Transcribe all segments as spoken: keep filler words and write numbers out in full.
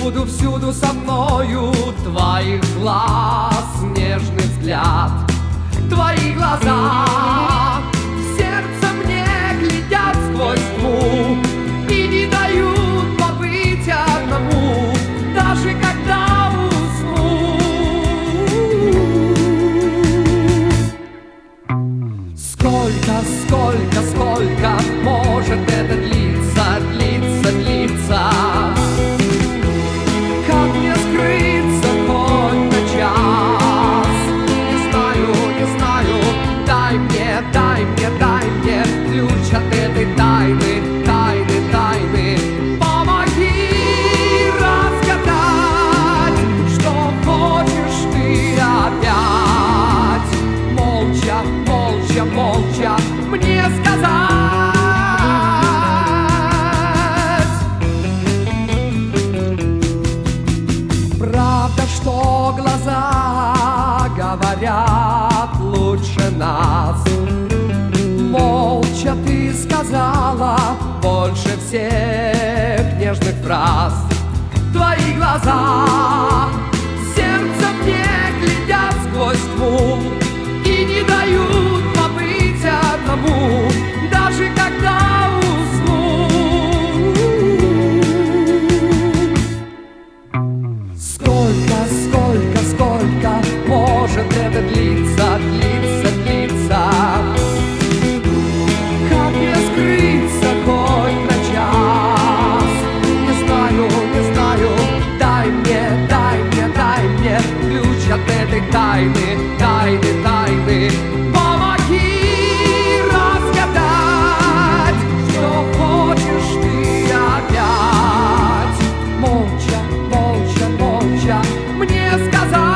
Всюду, всюду со мною твоих глаз нежный взгляд. Твои глаза в сердце мне глядят сквозь тьму и не дают побыть одному, даже когда усну. Сколько, сколько, сколько может это длиться, длиться, длиться? Как мне скрыться хоть на час? Не знаю, не знаю, дай мне, дай мне, дай мне ключ от этой тайны, тайны, тайны. Помоги разгадать, что хочешь ты опять. Молча, молча, молча мне сказать. Правда, что глаза говорят лучше нас. Молча ты сказала больше всех нежных фраз. Твои глаза сердце мне глядят сквозь тьму и не дают побыть одному, даже когда усну. Сколько, сколько, сколько может это длиться, длиться, длиться? Как мне скрыться хоть на час? Не знаю, не знаю, дай мне, дай мне, дай мне ключ от этой тайны, тайны, тайны. Помоги разгадать, что хочешь ты опять. Молча, молча, молча мне сказать.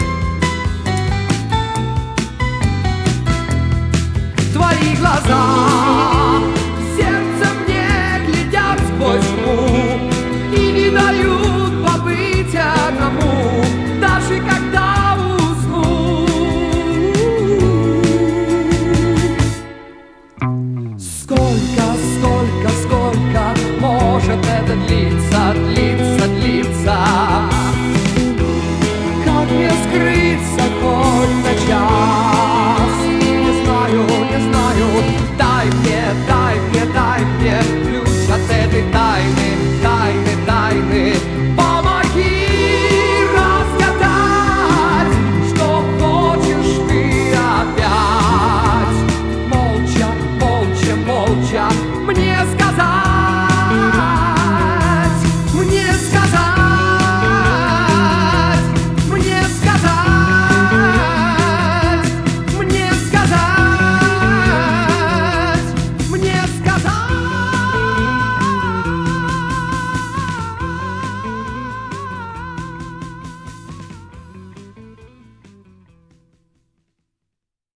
Твои глаза